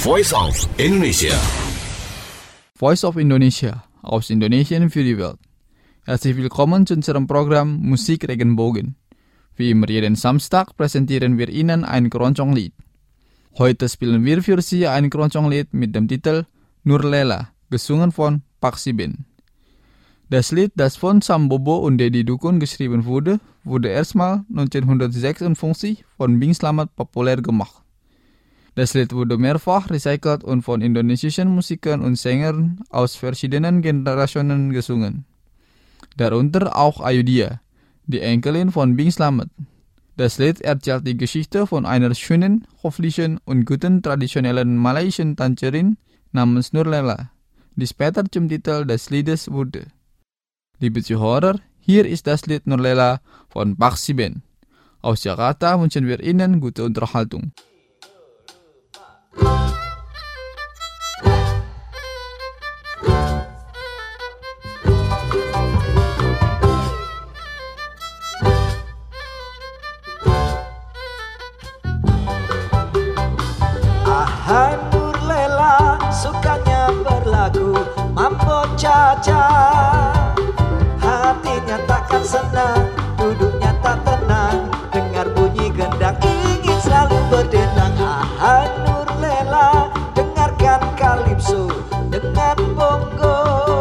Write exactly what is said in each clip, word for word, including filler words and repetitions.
Voice of Indonesia. Voice of Indonesia, aus Indonesien für die Welt. Herzlich willkommen zu unserem Programm Musik Regenbogen. Wie immer jeden Samstag präsentieren wir Ihnen ein Keroncong-Lied. Heute spielen wir für Sie ein Keroncong-Lied mit dem Titel Nur Lela, gesungen von Paksiben. Das Lied, das von Sam Bobo und Deddy Dukun geschrieben wurde, wurde erstmal neunzehnhundertsechsundfünfzig von Bing Slamet populär gemacht. Das Lied wurde mehrfach recycelt und von indonesischen Musikern und Sängern aus verschiedenen Generationen gesungen. Darunter auch Ayudhya, die Enkelin von Bing Slamet. Das Lied erzählt die Geschichte von einer schönen, höflichen und guten traditionellen malaysischen Tänzerin namens Nur Lela, die später zum Titel des Liedes wurde. Liebe Zuhörer, hier ist das Lied Nur Lela von Paksiben. Aus Jakarta wünschen wir Ihnen gute Unterhaltung. Ahai Nur Lela, sukanya berlagu mambo caca. Hatinya takkan senang, duduknya tak tenang, dengar bunyi gendang ingin selalu berdendang. Ahai Nur Lela, dengarkan kalipso dengan bongo.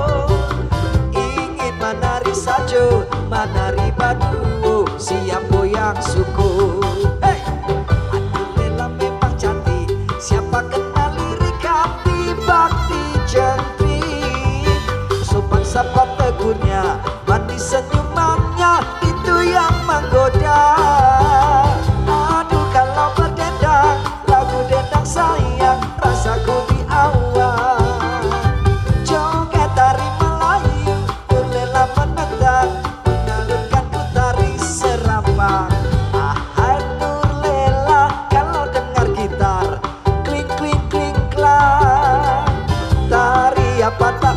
Ingin menari sajo, menari baduo, siap goyang suku. Hey! Nur Lela memang cantik, siapa kenal lirik hati bakti jentrik. Sopan sapa tegurnya, manis senyumannya, itu yang menggoda. Aduh kalau berdendang, lagu dendang sayang, rasaku di awal. Joget tari Melayu, Nur Lela menendang, mengalunkan ku tari serapang. Ahai Nur Lela, kalau dengar gitar, kling kling kling klang, tari apa